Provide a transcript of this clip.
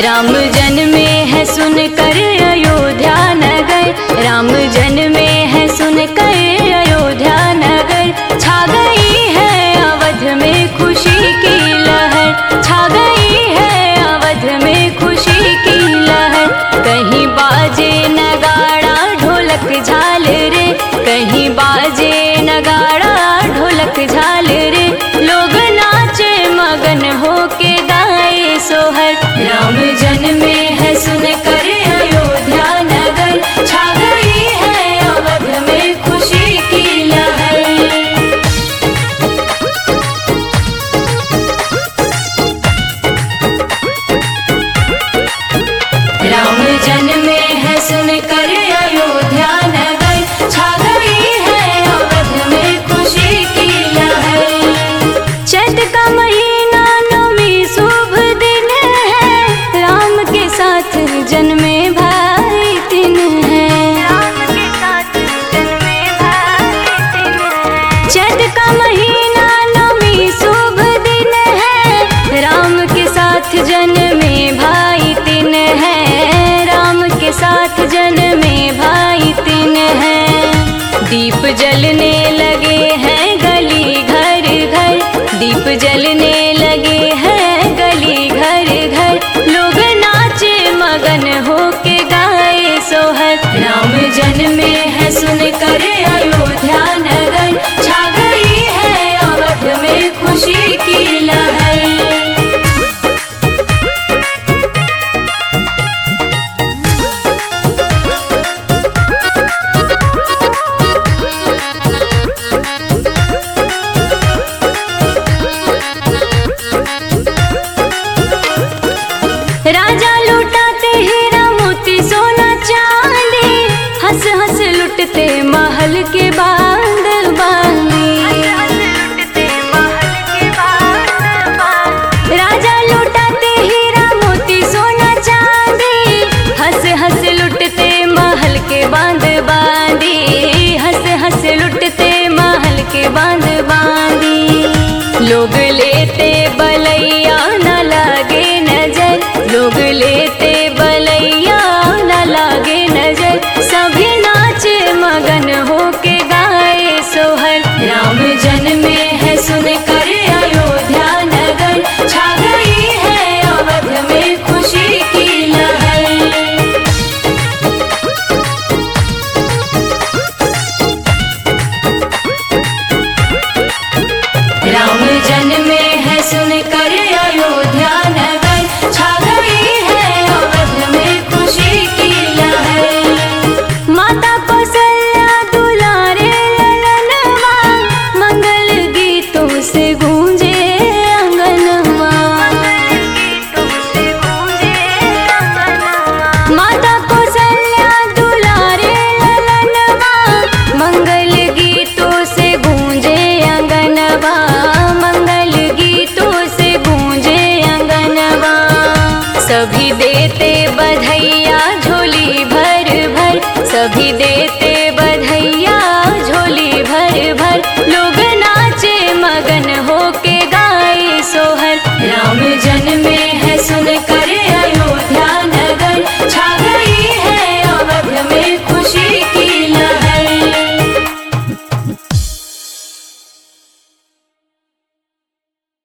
राम जन्मे है सुन कर अयोध्या नगर, राम जन्मे है सुन कर अयोध्या नगर। छा गई है अवध में खुशी की लहर, छा गई है अवध में खुशी की लहर। कहीं बाजे नगाड़ा ढोलक झाल रे, कहीं बाजे नगाड़ा ढोलक झाल रे। लोग नाचे मगन होके गाए सोहर। राम जन्मे है सुन कर अयोध्या नगर, छा गई है अवध में खुशी की लहर। राम जन्मे है सुन कर अयोध्या नगर, छा गई है अवध में खुशी की लहर। चैत का महीना नौवीं शुभ दिन है, राम के साथ जन्मे भाई दिन है, राम के साथ जन्मे भाई दिन है। चैत का महीना नौवीं शुभ दिन है, राम के साथ जन्मे भाई दिन है, राम के साथ जन्मे भाई दिन है। दीप जलने लगे हैं गली घर घर, दीप जलने लगे हैं गली घर घर। लोग नाचे मगन होके गाए सोहर। राम जन्मे है सुन कर अयोध्या नगर, छा गई है अवध में खुशी की लहर। राजा लुटाते हीरा मोती सोना चांदी, हंस हंस लुटते